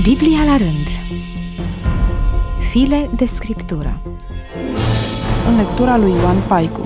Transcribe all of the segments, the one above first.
Biblia la rând. File de scriptură. În lectura lui Ioan Paicu.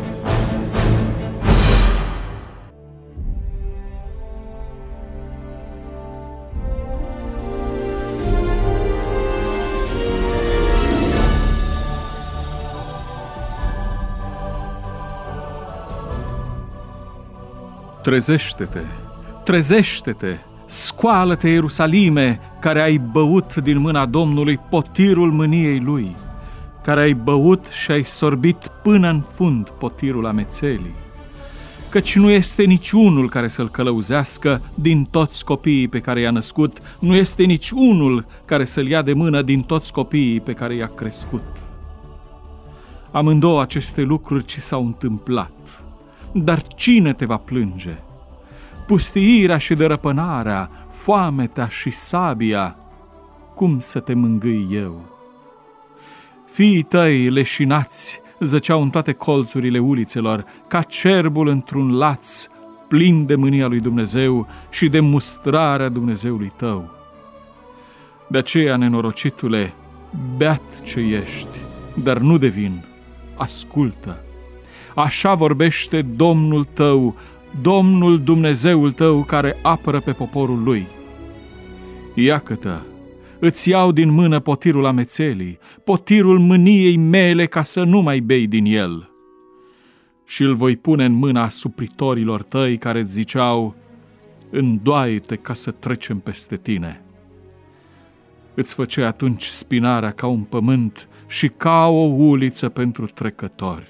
Trezește-te, trezește-te, scoală-te, Ierusalime, care ai băut din mâna Domnului potirul mâniei Lui, care ai băut și ai sorbit până în fund potirul amețelii, căci nu este niciunul care să-L călăuzească din toți copiii pe care i-a născut, nu este niciunul care să-L ia de mână din toți copiii pe care i-a crescut. Amândouă aceste lucruri ți s-au întâmplat. Dar cine te va plânge? Pustiirea și dărăpânarea, foametea și sabia, cum să te mângâi eu? Fiii tăi leșinați zăceau în toate colțurile ulițelor, ca cerbul într-un laț, plin de mânia lui Dumnezeu și de mustrarea Dumnezeului tău. De aceea, nenorocitule, beat ce ești, dar nu de vin, ascultă. Așa vorbește Domnul tău, Domnul Dumnezeul tău, care apără pe poporul Lui. Iată-te, îți iau din mână potirul amețelii, potirul mâniei mele, ca să nu mai bei din el. Și îl voi pune în mâna asupritorilor tăi, care îți ziceau: îndoaie-te ca să trecem peste tine. Îți făcea atunci spinarea ca un pământ și ca o uliță pentru trecători.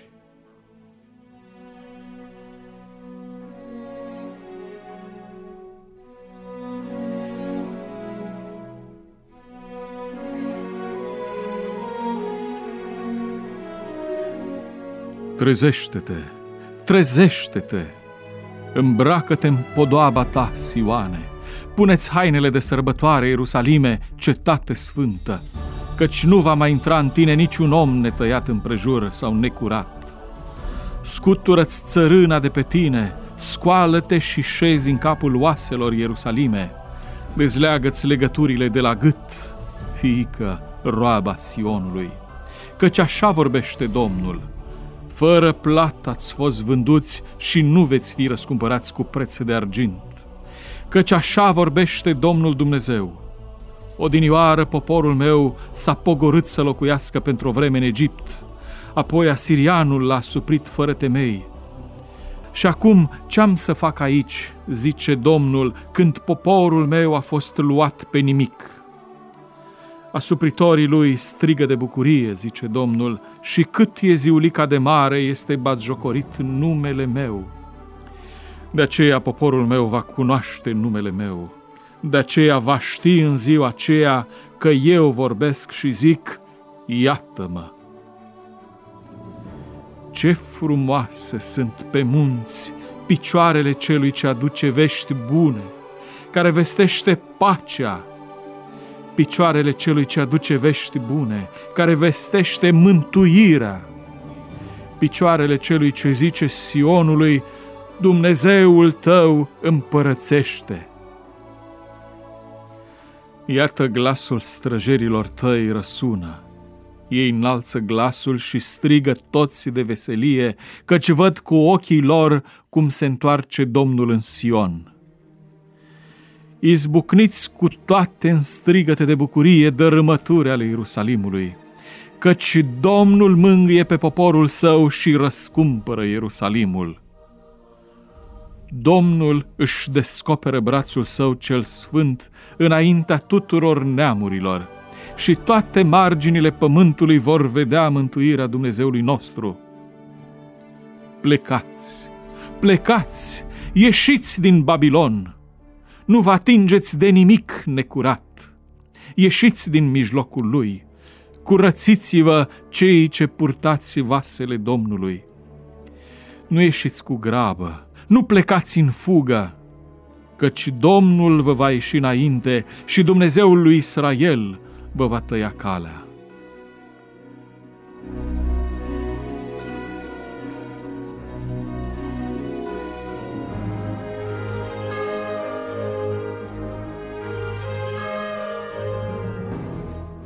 Trezește-te, trezește-te, îmbracă-te în podoaba ta, Sioane, pune-ți hainele de sărbătoare, Ierusalime, cetate sfântă, căci nu va mai intra în tine niciun om netăiat împrejur sau necurat. Scutură-ți țărâna de pe tine, scoală-te și șezi în capul oaselor, Ierusalime, dezleagă-ți legăturile de la gât, fiică, roaba Sionului, căci așa vorbește Domnul: fără plată ați fost vânduți și nu veți fi răscumpărați cu preț de argint. Căci așa vorbește Domnul Dumnezeu: odinioară poporul meu s-a pogorât să locuiască pentru o vreme în Egipt, apoi asirianul l-a suprit fără temei. Și acum ce-am să fac aici, zice Domnul, când poporul meu a fost luat pe nimic? Asupritorii lui strigă de bucurie, zice Domnul, și cât e ziulica de mare este batjocorit numele meu. De aceea poporul meu va cunoaște numele meu, de aceea va ști în ziua aceea că eu vorbesc și zic: iată-mă. Ce frumoase sunt pe munți picioarele celui ce aduce vești bune, care vestește pacea, picioarele celui ce aduce vești bune, care vestește mântuirea, picioarele celui ce zice Sionului: Dumnezeul tău împărățește. Iată, glasul străjerilor tăi răsună. Ei înalță glasul și strigă toți de veselie, căci văd cu ochii lor cum se întoarce Domnul în Sion. Izbucniți cu toate în strigăte de bucurie, dărâmături ale Ierusalimului, căci Domnul mângâie pe poporul său și răscumpără Ierusalimul. Domnul își descoperă brațul său cel sfânt înaintea tuturor neamurilor și toate marginile pământului vor vedea mântuirea Dumnezeului nostru. Plecați, plecați, ieșiți din Babilon! Nu vă atingeți de nimic necurat. Ieșiți din mijlocul lui, curățiți-vă cei ce purtați vasele Domnului. Nu ieșiți cu grabă, nu plecați în fugă, căci Domnul vă va ieși înainte și Dumnezeul lui Israel vă va tăia calea.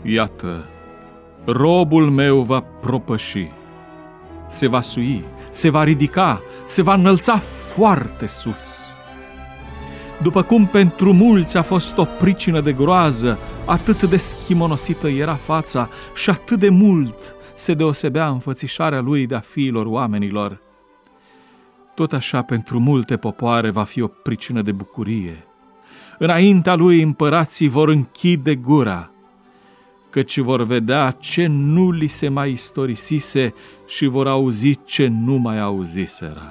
Iată, robul meu va propăși, se va sui, se va ridica, se va înălța foarte sus. După cum pentru mulți a fost o pricină de groază, atât de schimonosită era fața și atât de mult se deosebea înfățișarea lui de-a fiilor oamenilor, tot așa pentru multe popoare va fi o pricină de bucurie. Înaintea lui împărații vor închide gura, căci vor vedea ce nu li se mai istorisise și vor auzi ce nu mai auziseră.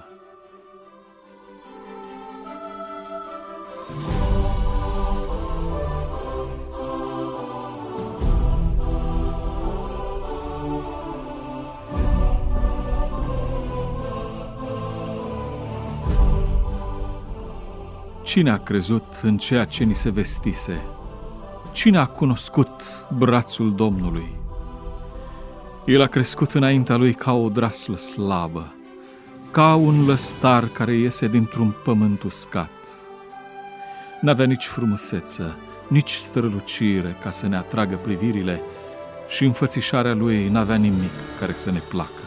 Cine a crezut în ceea ce ni se vestise? Cine a cunoscut brațul Domnului? El a crescut înaintea lui ca o odraslă slabă, ca un lăstar care iese dintr-un pământ uscat. N-avea nici frumusețe, nici strălucire ca să ne atragă privirile și înfățișarea lui n-avea nimic care să ne placă.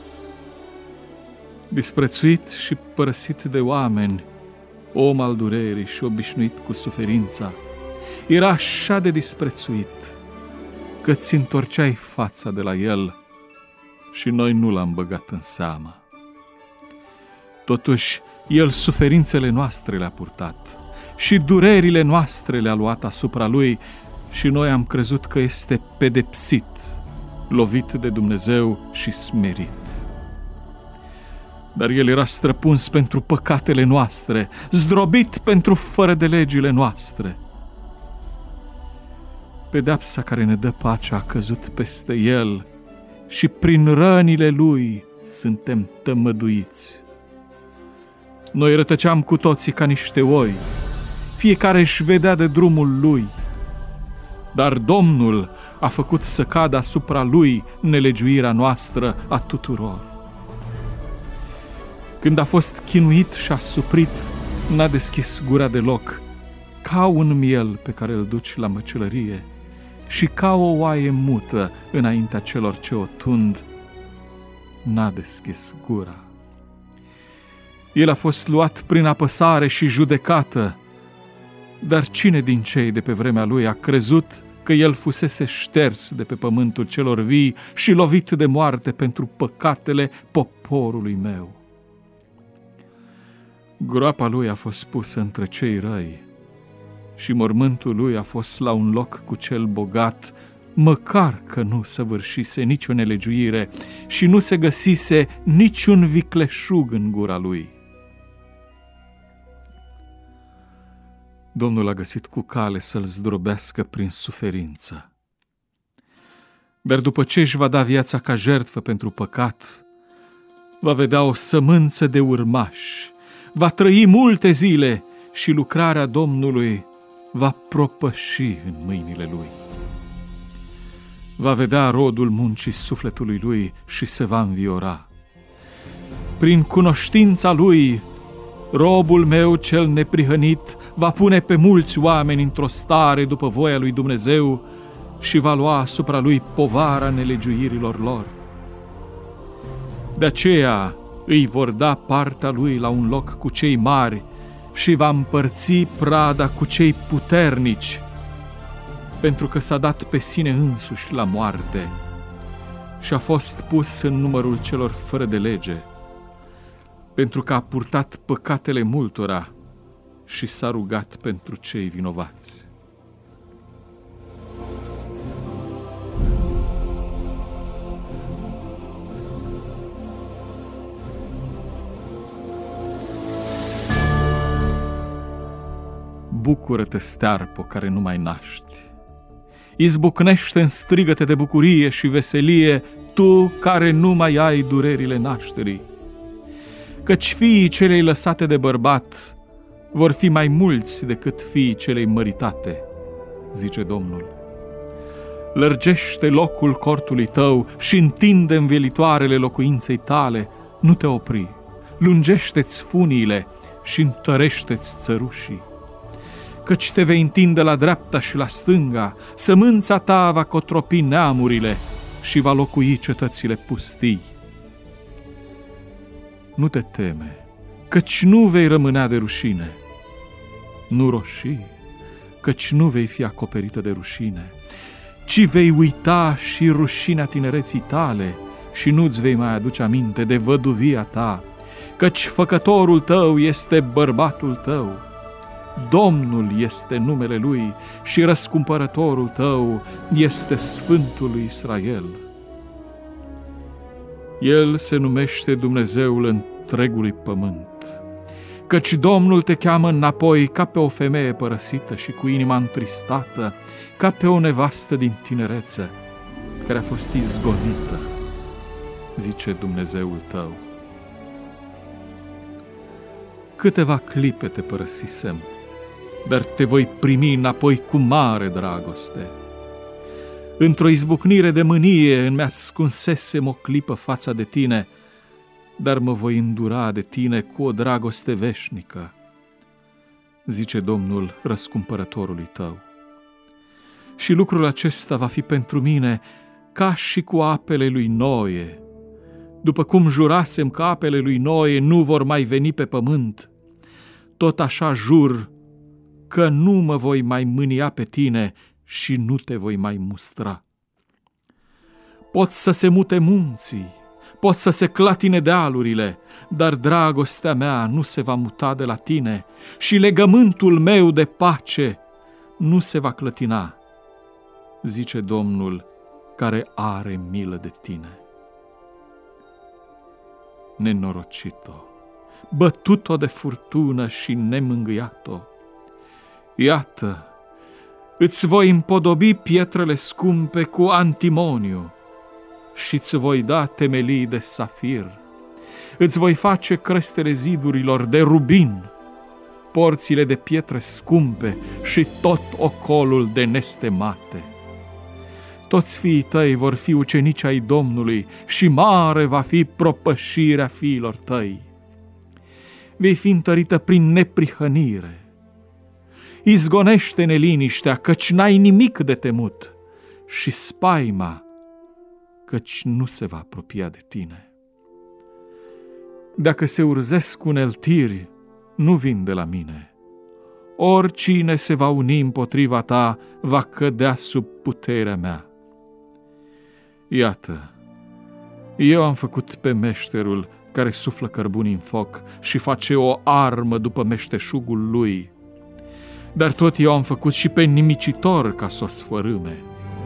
Disprețuit și părăsit de oameni, om al durerii și obișnuit cu suferința, era așa de disprețuit că ți întorceai fața de la el și noi nu l-am băgat în seamă. Totuși, el suferințele noastre le-a purtat și durerile noastre le-a luat asupra lui și noi am crezut că este pedepsit, lovit de Dumnezeu și smerit. Dar el era străpuns pentru păcatele noastre, zdrobit pentru fără de legile noastre. Pedeapsa care ne dă pacea a căzut peste el și prin rănile lui suntem tămăduiți. Noi rătăceam cu toții ca niște oi, fiecare își vedea de drumul lui, dar Domnul a făcut să cadă asupra lui nelegiuirea noastră a tuturor. Când a fost chinuit și asuprit, n-a deschis gura deloc, ca un miel pe care îl duci la măcelărie și ca o oaie mută înaintea celor ce o tund, n-a deschis gura. El a fost luat prin apăsare și judecată, dar cine din cei de pe vremea lui a crezut că el fusese șters de pe pământul celor vii și lovit de moarte pentru păcatele poporului meu? Groapa lui a fost pusă între cei răi și mormântul lui a fost la un loc cu cel bogat, măcar că nu săvârșise nicio nelegiuire și nu se găsise niciun vicleșug în gura lui. Domnul a găsit cu cale să-l zdrobească prin suferință. Dar după ce își va da viața ca jertfă pentru păcat, va vedea o sămânță de urmași, va trăi multe zile și lucrarea Domnului va propăși în mâinile lui. Va vedea rodul muncii sufletului lui și se va înviora. Prin cunoștința lui, robul meu cel neprihănit va pune pe mulți oameni într-o stare după voia lui Dumnezeu și va lua asupra lui povara nelegiuirilor lor. De aceea îi vor da partea lui la un loc cu cei mari și va împărți prada cu cei puternici, pentru că s-a dat pe sine însuși la moarte și a fost pus în numărul celor fără de lege, pentru că a purtat păcatele multora și s-a rugat pentru cei vinovați. Bucură-te, stearpo, care nu mai naști! Izbucnește în strigăte de bucurie și veselie, tu care nu mai ai durerile nașterii! Căci fiii celei lăsate de bărbat vor fi mai mulți decât fiii celei măritate, zice Domnul. Lărgește locul cortului tău și întinde învelitoarele locuinței tale, nu te opri, lungește-ți funiile și întărește-ți țărușii. căci te vei întinde la dreapta și la stânga, sămânța ta va cotropi neamurile și va locui cetățile pustii. Nu te teme, căci nu vei rămânea de rușine. Nu roșii, căci nu vei fi acoperită de rușine, ci vei uita și rușinea tinereții tale și nu-ți vei mai aduce aminte de văduvia ta, căci făcătorul tău este bărbatul tău. Domnul este numele Lui și răscumpărătorul tău este Sfântul lui Israel. El se numește Dumnezeul întregului pământ, căci Domnul te cheamă înapoi ca pe o femeie părăsită și cu inima întristată, ca pe o nevastă din tinerețe, care a fost izgonită, zice Dumnezeul tău. Câteva clipe te părăsisem, dar te voi primi înapoi cu mare dragoste. Într-o izbucnire de mânie îmi ascunsesem o clipă fața de tine, dar mă voi îndura de tine cu o dragoste veșnică, zice Domnul răscumpărătorului tău. Și lucrul acesta va fi pentru mine ca și cu apele lui Noe. După cum jurasem că apele lui Noe nu vor mai veni pe pământ, tot așa jur că nu mă voi mai mânia pe tine și nu te voi mai mustra. Pot să se mute munții, pot să se clatine dealurile, dar dragostea mea nu se va muta de la tine și legământul meu de pace nu se va clătina, zice Domnul care are milă de tine. Nenorocito, bătut-o de furtună și nemângâiat-o, iată, îți voi împodobi pietrele scumpe cu antimoniu și îți voi da temelii de safir. Îți voi face crestele zidurilor de rubin, porțile de pietre scumpe și tot ocolul de nestemate. Toți fiii tăi vor fi ucenici ai Domnului și mare va fi propășirea fiilor tăi. Vei fi întărită prin neprihănire. Izgonește neliniștea, căci n-ai nimic de temut, și spaima, căci nu se va apropia de tine. Dacă se urzesc uneltiri, nu vin de la mine. Oricine se va uni împotriva ta va cădea sub puterea mea. Iată, eu am făcut pe meșterul care suflă cărbuni în foc și face o armă după meșteșugul lui, dar tot eu am făcut și pe nimicitor ca să o sfărâme.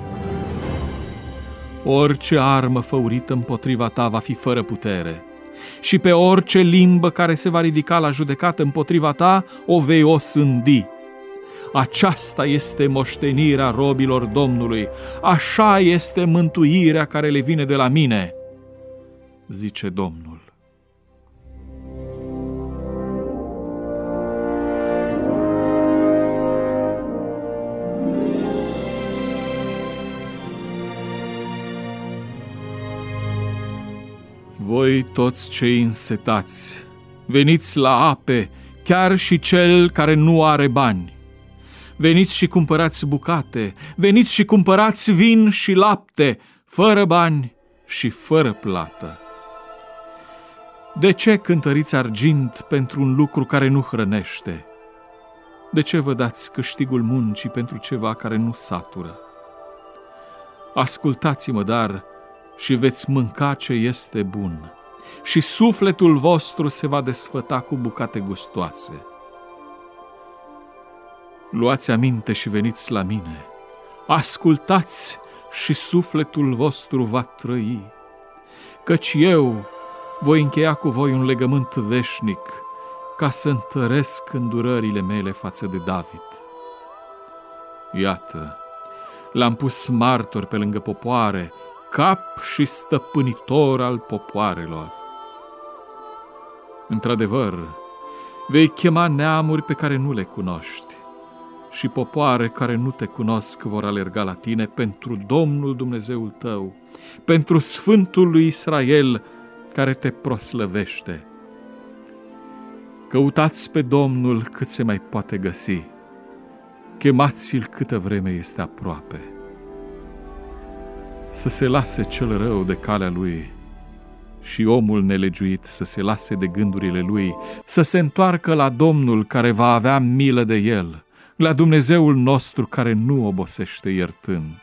Orice armă făurită împotriva ta va fi fără putere și pe orice limbă care se va ridica la judecată împotriva ta o vei osândi. Aceasta este moștenirea robilor Domnului, așa este mântuirea care le vine de la mine, zice Domnul. Voi toți cei însetați, veniți la ape, chiar și cel care nu are bani. Veniți și cumpărați bucate, veniți și cumpărați vin și lapte, fără bani și fără plată. De ce cântăriți argint pentru un lucru care nu hrănește? De ce vă dați câștigul muncii pentru ceva care nu satură? Ascultați-mă, dar, și veți mânca ce este bun, și sufletul vostru se va desfăta cu bucate gustoase. Luați aminte și veniți la mine, ascultați și sufletul vostru va trăi, căci eu voi încheia cu voi un legământ veșnic, ca să întăresc îndurările mele față de David. Iată, l-am pus martor pe lângă popoare, cap și stăpânitor al popoarelor. Într-adevăr, vei chema neamuri pe care nu le cunoști și popoare care nu te cunosc vor alerga la tine pentru Domnul Dumnezeul tău, pentru Sfântul lui Israel care te proslăvește. Căutați pe Domnul cât se mai poate găsi, chemați-l câtă vreme este aproape. Să se lase cel rău de calea lui și omul nelegiuit să se lase de gândurile lui, să se întoarcă la Domnul care va avea milă de el, la Dumnezeul nostru care nu obosește iertând.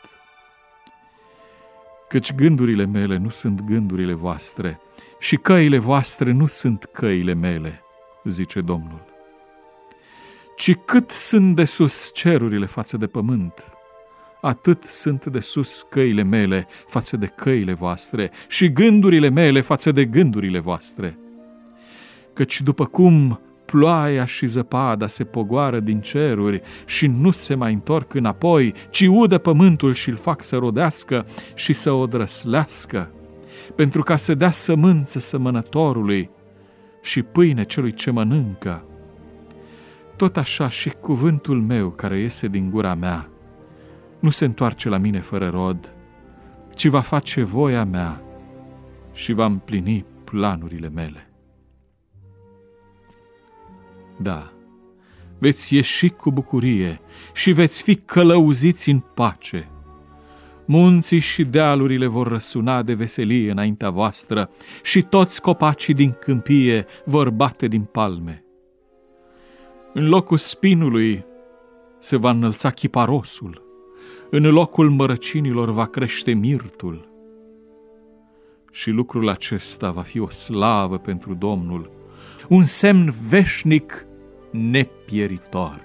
Căci gândurile mele nu sunt gândurile voastre și căile voastre nu sunt căile mele, zice Domnul. Ci cât sunt de sus cerurile față de pământ, atât sunt de sus căile mele față de căile voastre și gândurile mele față de gândurile voastre. Căci după cum ploaia și zăpada se pogoară din ceruri și nu se mai întorc înapoi, ci udă pământul și îl fac să rodească și să odrăslească, pentru ca să dea sămânță sămănătorului și pâine celui ce mănâncă, tot așa și cuvântul meu care iese din gura mea nu se întoarce la mine fără rod, ci va face voia mea și va împlini planurile mele. Da, veți ieși cu bucurie și veți fi călăuziți în pace. Munții și dealurile vor răsuna de veselie înaintea voastră și toți copacii din câmpie vor bate din palme. În locul spinului se va înălța chiparosul, în locul mărăcinilor va crește mirtul. Și lucrul acesta va fi o slavă pentru Domnul, un semn veșnic nepieritor.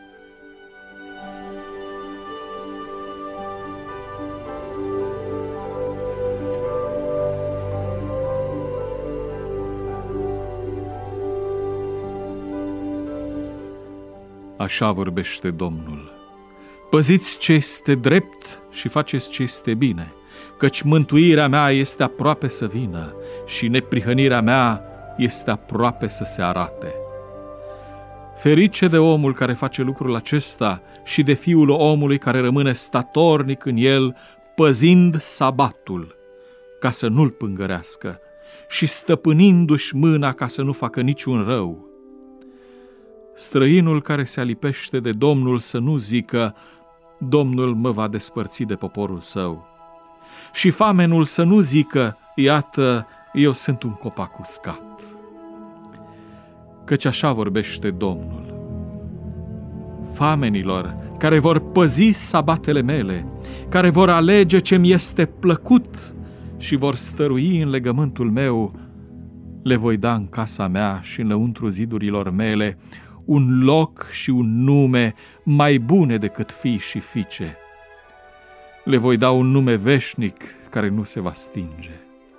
Așa vorbește Domnul: păziți ce este drept și faceți ce este bine, căci mântuirea mea este aproape să vină și neprihănirea mea este aproape să se arate. Ferice de omul care face lucrul acesta și de fiul omului care rămâne statornic în el, păzind sabatul, ca să nu-l pângărească și stăpânindu-și mâna ca să nu facă niciun rău. Străinul care se alipește de Domnul să nu zică: Domnul mă va despărți de poporul său. Și famenul să nu zică: iată, eu sunt un copac uscat. Căci așa vorbește Domnul: famenilor care vor păzi sabatele mele, care vor alege ce-mi este plăcut și vor stărui în legământul meu, le voi da în casa mea și înăuntru zidurilor mele un loc și un nume mai bune decât fii și fiice. Le voi da un nume veșnic care nu se va stinge.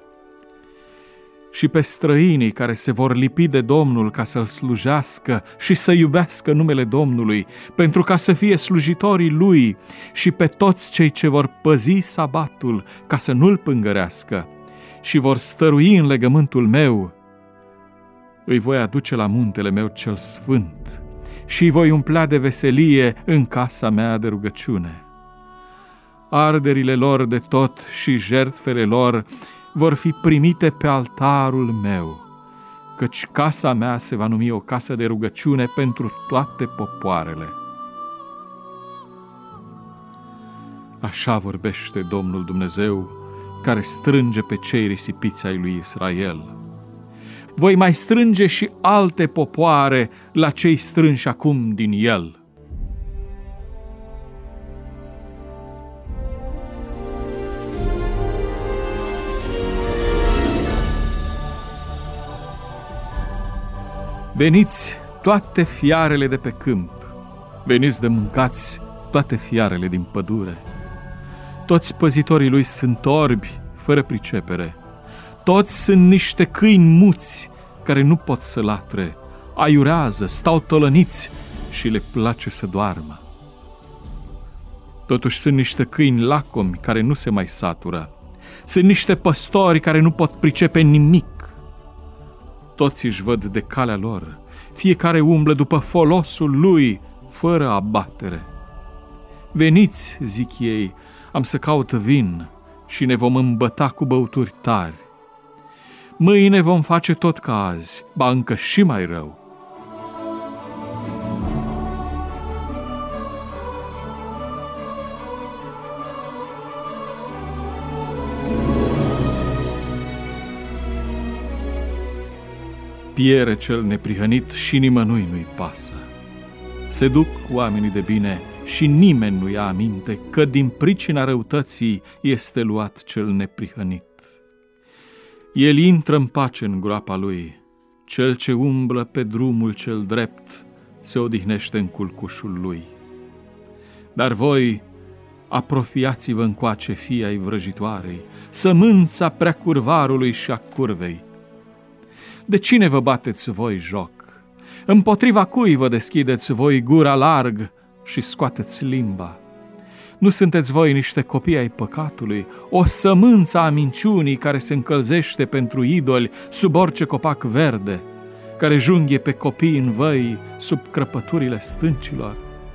Și pe străinii care se vor lipi de Domnul ca să-L slujească și să iubească numele Domnului, pentru ca să fie slujitorii Lui, și pe toți cei ce vor păzi sabatul ca să nu-L pângărească și vor stărui în legământul meu, îi voi aduce la muntele meu cel sfânt și îi voi umplea de veselie în casa mea de rugăciune. Arderile lor de tot și jertfele lor vor fi primite pe altarul meu, căci casa mea se va numi o casă de rugăciune pentru toate popoarele. Așa vorbește Domnul Dumnezeu, care strânge pe cei risipiți ai lui Israel. Voi mai strânge și alte popoare la cei strânși acum din el. Veniți toate fiarele de pe câmp, veniți de mâncați toate fiarele din pădure. Toți păzitorii lui sunt orbi, fără pricepere. Toți sunt niște câini muți care nu pot să latre, aiurează, stau tălăniți și le place să doarmă. Totuși sunt niște câini lacomi care nu se mai satură. Sunt niște păstori care nu pot pricepe nimic. Toți își văd de calea lor, fiecare umblă după folosul lui, fără abatere. Veniți, zic ei, am să caut vin și ne vom îmbăta cu băuturi tari. Mâine vom face tot ca azi, ba încă și mai rău. piere cel neprihănit și nimănui nu-i pasă. Se duc oamenii de bine și nimeni nu ia aminte că din pricina răutății este luat cel neprihănit. El intră în pace în groapa lui, cel ce umblă pe drumul cel drept se odihnește în culcușul lui. Dar voi apropiați-vă încoace, fii ai vrăjitoarei, sămânța preacurvarului și a curvei. De cine vă bateți voi joc? Împotriva cui vă deschideți voi gura larg și scoateți limba? Nu sunteți voi niște copii ai păcatului, o sămânță a minciunii care se încălzește pentru idoli sub orice copac verde, care junghie pe copii în văi sub crăpăturile stâncilor?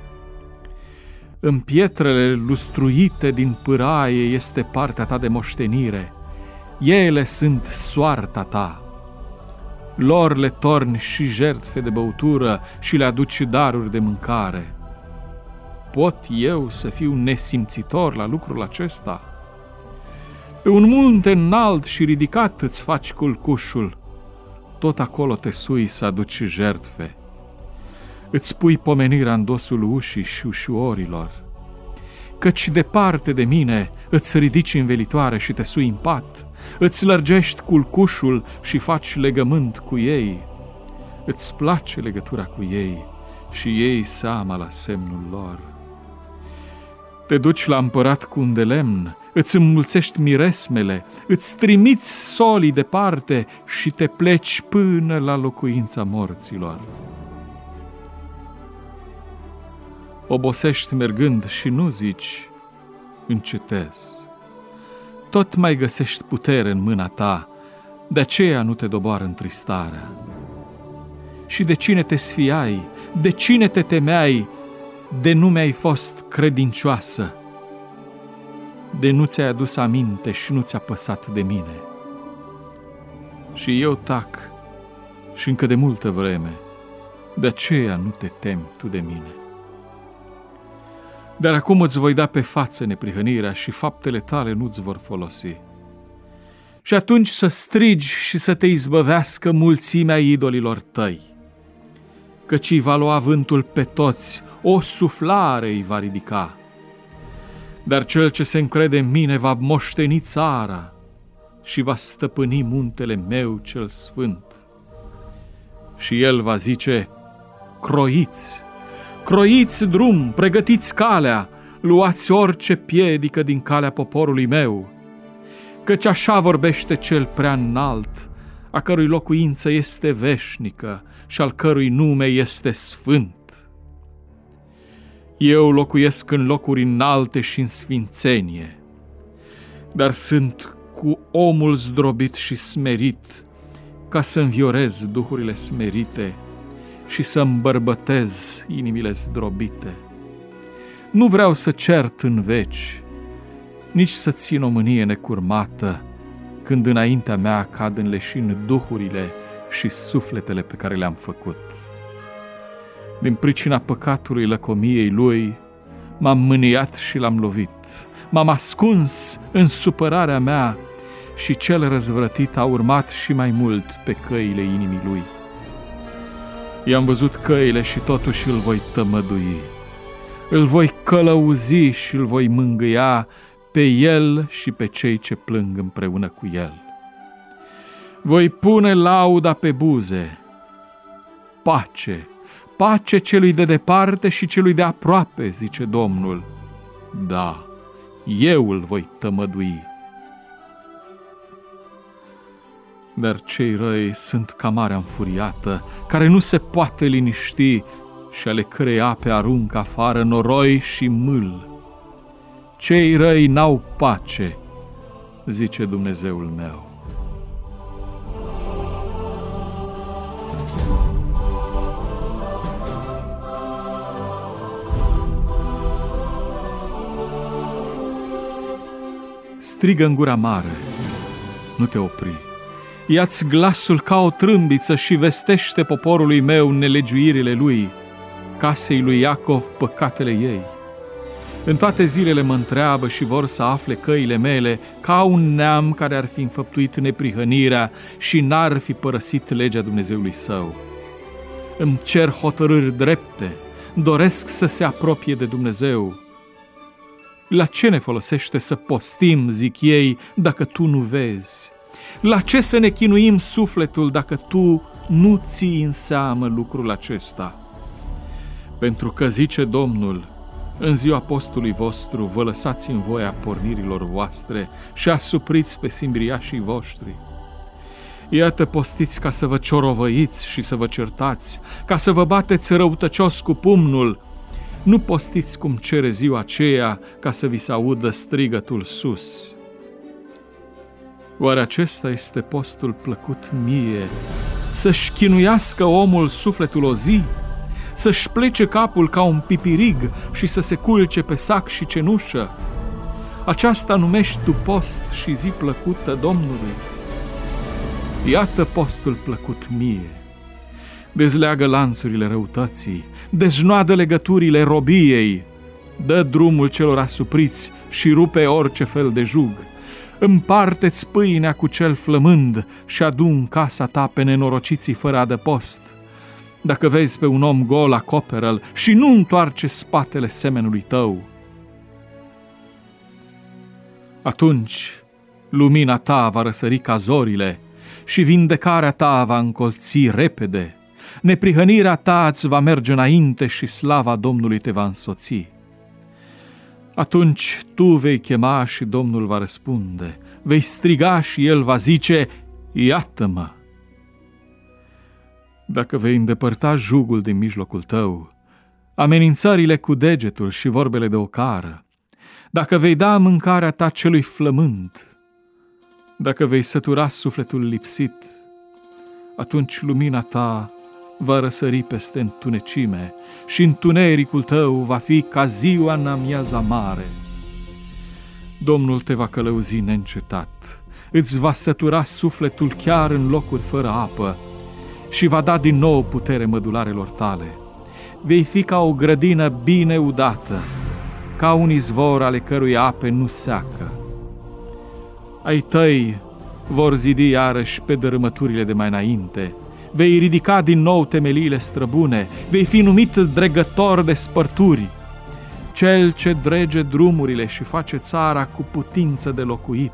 În pietrele lustruite din pâraie este partea ta de moștenire, ele sunt soarta ta. Lor le torni și jertfe de băutură și le aduci daruri de mâncare. Pot eu să fiu nesimțitor la lucrul acesta? Pe un munte înalt și ridicat îți faci culcușul, tot acolo te sui să aduci jertfe. Îți pui pomenirea în dosul ușii și ușorilor, căci departe de mine îți ridici învelitoare și te sui în pat, îți lărgești culcușul și faci legământ cu ei, îți place legătura cu ei și iei seama la semnul lor. Te duci la împărat cu un de lemn, îți înmulțești miresmele, îți trimiți solii departe și te pleci până la locuința morților. Obosești mergând și nu zici, încetez. Tot mai găsești putere în mâna ta, de aceea nu te doboară întristarea. Și de cine te sfiai, de cine te temeai, de nu mi-ai fost credincioasă, de nu ți-ai adus aminte și nu ți-a păsat de mine. Și eu tac și încă de multă vreme, de aceea nu te temi tu de mine. Dar acum îți voi da pe față neprihănirea și faptele tale nu-ți vor folosi. Și atunci să strigi și să te izbăvească mulțimea idolilor tăi, căci îi va lua vântul pe toți, o suflare îi va ridica. Dar cel ce se încrede în mine va moșteni țara și va stăpâni muntele meu cel sfânt. Și el va zice, croiți, croiți drum, pregătiți calea, luați orice piedică din calea poporului meu, căci așa vorbește cel prea înalt, a cărui locuință este veșnică și al cărui nume este sfânt. Eu locuiesc în locuri înalte și în sfințenie, dar sunt cu omul zdrobit și smerit, ca să înviorez duhurile smerite și să îmbărbătez inimile zdrobite. Nu vreau să cert în veci, nici să țin o mânie necurmată, când înaintea mea cad în leșin duhurile și sufletele pe care le-am făcut. Din pricina păcatului lăcomiei lui, m-am mâniat și l-am lovit, m-am ascuns în supărarea mea și cel răzvrătit a urmat și mai mult pe căile inimii lui. I-am văzut căile și totuși îl voi tămădui, îl voi călăuzi și îl voi mângâia pe el și pe cei ce plâng împreună cu el. Voi pune lauda pe buze, pace, pace celui de departe și celui de aproape, zice Domnul. Da, eu îl voi tămădui. Dar cei răi sunt ca marea înfuriată, care nu se poate liniști și ale cărei ape aruncă afară noroi și mâl. Cei răi n-au pace, zice Dumnezeul meu. Strigă în gura mare, nu te opri. Ia-ți glasul ca o trâmbiță și vestește poporului meu nelegiuirile lui, casei lui Iacov păcatele ei. În toate zilele mă întreabă și vor să afle căile mele, ca un neam care ar fi înfăptuit neprihănirea și n-ar fi părăsit legea Dumnezeului său. Îmi cer hotărâri drepte, doresc să se apropie de Dumnezeu. La ce ne folosește să postim, zic ei, dacă tu nu vezi? La ce să ne chinuim sufletul dacă tu nu ții în seamă lucrul acesta? Pentru că, zice Domnul, în ziua postului vostru vă lăsați în voia pornirilor voastre și asupriți pe simbriașii voștri. Iată, postiți ca să vă ciorovăiți și să vă certați, ca să vă bateți răutăcios cu pumnul. Nu postiți cum cere ziua aceea, ca să vi se audă strigătul sus. Oare acesta este postul plăcut mie? Să-și chinuiască omul sufletul o zi? Să-și plece capul ca un pipirig și să se culce pe sac și cenușă? Aceasta numești tu post și zi plăcută Domnului? Iată postul plăcut mie. Dezleagă lanțurile răutății, deznoadă legăturile robiei, dă drumul celor asupriți și rupe orice fel de jug. Împarte-ți pâinea cu cel flămând și adu în casa ta pe nenorociții fără adăpost. Dacă vezi pe un om gol, acoperă-l și nu întoarce spatele semenului tău. Atunci lumina ta va răsări ca zorile și vindecarea ta va încolți repede. Neprihănirea ta îți va merge înainte și slava Domnului te va însoți. Atunci tu vei chema și Domnul va răspunde, vei striga și El va zice, iată-mă! Dacă vei îndepărta jugul din mijlocul tău, amenințările cu degetul și vorbele de ocară, dacă vei da mâncarea ta celui flămând, dacă vei sătura sufletul lipsit, atunci lumina ta va răsări peste întunecime și întunericul tău va fi ca ziua în amiaza mare. Domnul te va călăuzi neîncetat, îți va sătura sufletul chiar în locuri fără apă și va da din nou putere mădularelor tale. Vei fi ca o grădină bine udată, ca un izvor ale cărui ape nu seacă. Ai tăi vor zidi iarăși pe dărâmăturile de mai înainte, vei ridica din nou temeliile străbune, vei fi numit dregător de spărturi, cel ce drege drumurile și face țara cu putință de locuit.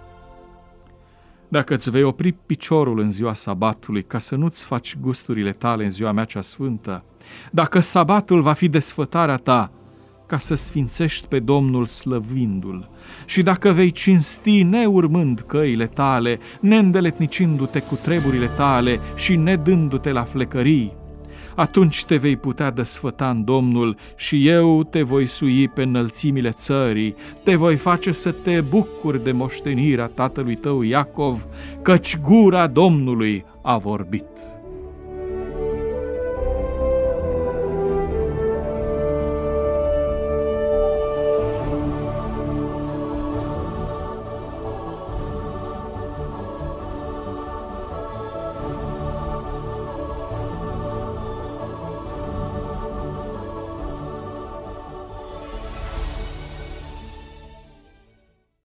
Dacă îți vei opri piciorul în ziua sabatului, ca să nu-ți faci gusturile tale în ziua mea cea sfântă, dacă sabatul va fi desfătarea ta, ca să sfințești pe Domnul slăvindu-L, și dacă vei cinsti neurmând căile tale, neîndeletnicindu-te cu treburile tale și nedându-te la flecării, atunci te vei putea desfăta în Domnul și eu te voi sui pe înălțimile țării, te voi face să te bucuri de moștenirea tatălui tău Iacov, căci gura Domnului a vorbit.